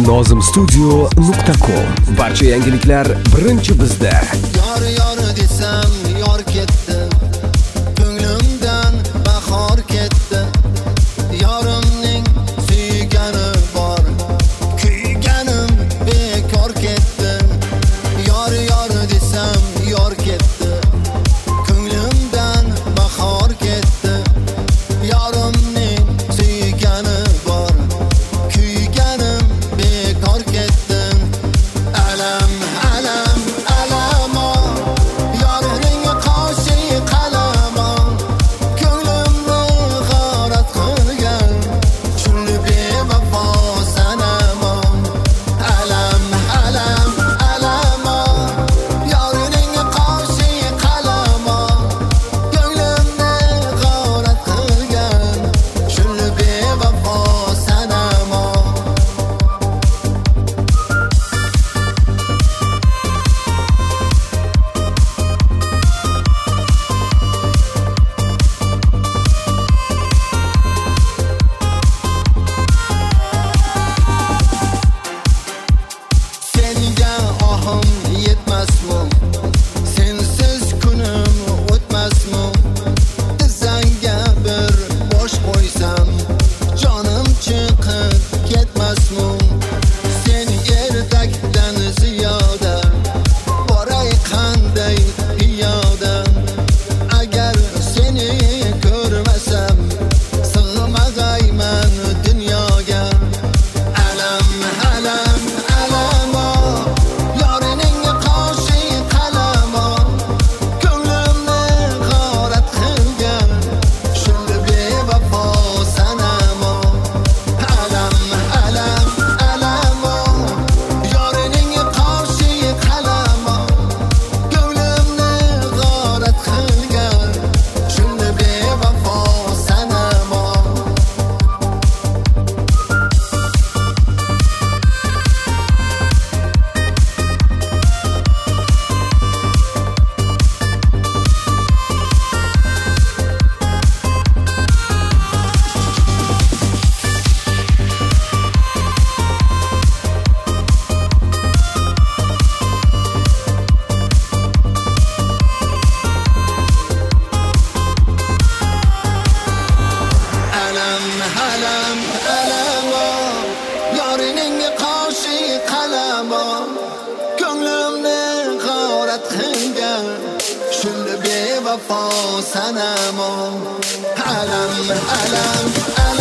nozimstudio.com. Barcha yangiliklar birinchi bizda. Yor desam yor ketdi, ko'nglimdan bahor ketdi. Yorimning suygani bor, kuyganim bekor ketdi. Yor desam yor ketdi, ko'nglimdan bahor ketdi. Yorimning suygani bor, kuyganim bekor ketdi. Alam alam alamo, yorining qoshi qalamo, ko'nglimni g'arat qilgan, shunli bevafo sanamo. Alam alam alamo, yorining qoshi qalamo, ko'nglimni g'arat qilgan, shunli bevafo sanamo. Senga ohim yetmasmi? Sensiz kunim o'tmasmi? Tizzangga bir bosh qo'ysam, jonim chiqib ketmasmi? Sen erdakdan ziyoda, boray qanday piyoda? Agar seni ko'rmasam, sig'mag'ayman dunyoga. Alam alam alamo, yorining qoshi qalamo, ko'nglimni g'arat qilgan, shunli bevafo sanamo. Alam alam alamo, yorining qoshi qalamo, ko'nglimni g'arat qilgan, shunli bevafo sanamo. Alam alam alamo, yorining qoshi qalamo, ko'nglimni g'arat qilgan, shunli bevafo sanamo. Alam alam